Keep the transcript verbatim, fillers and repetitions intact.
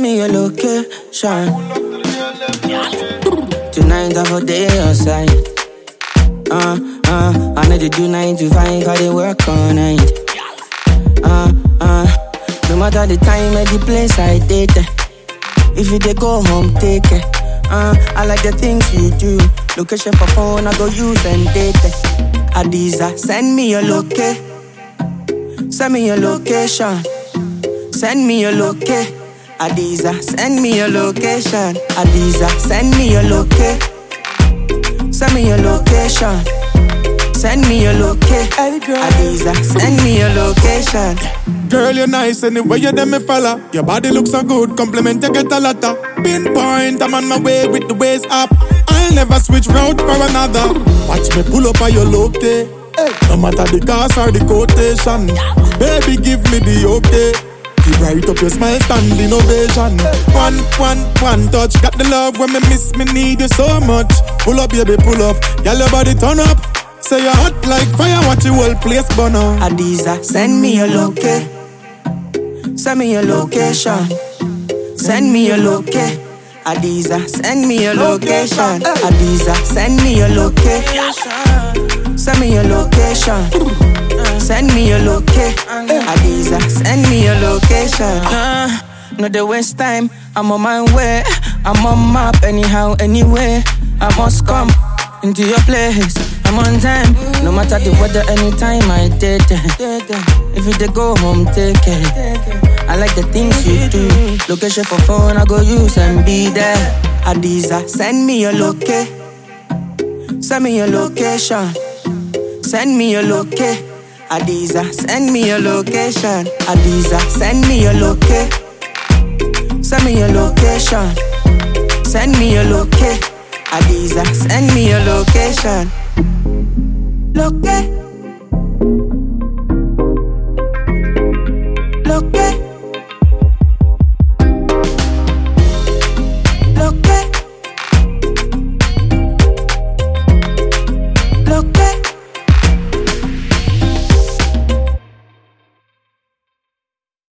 me your location. Tonight I for day outside. Uh, uh, I know they do nine to five, I they work all night. Uh, uh, no matter the time and the place I date. If you they go home, take it. Uh, I like the things you do. Location for phone, I go use and date. Adiza, send me your location. Send me your location. Send me your location. Adiza, send me your location. Adiza, send me your location. Send me your location. Send me your location. Adiza, send me your location. Girl, you're nice anyway, you them me fella. Your body looks so good, compliment you get a lot of. Pinpoint, I'm on my way with the waist up. I'll never switch route for another. Watch me pull up on your loke. No matter the cost or the quotation. Baby, give me the okay. Keep right up your smile, standing ovation. One, one, one touch. Got the love when me miss me, need you so much. Pull up, baby, pull up. Girl, your body turn up. Say you're hot like fire, watch your whole place burn up. Adiza, send me your location. Send me your location. Send me your location. Adiza, send me your location. Adiza, send me your location. Send me your location. Send me your location. Adiza, send me your location. Uh, no the waste time, I'm on my way. I'm on map anyhow, anyway. I must come into your place. I'm on time, no matter the weather, anytime I did. If you dey go home, take it. I like the things you do. Location for phone, I go use and be there. Adiza, send me your location. Send me your location. Send me your location. Adiza, send me your location. Adiza, send me your location. Send me your location. Send me your location. Adiza, send me your location. Location. Location.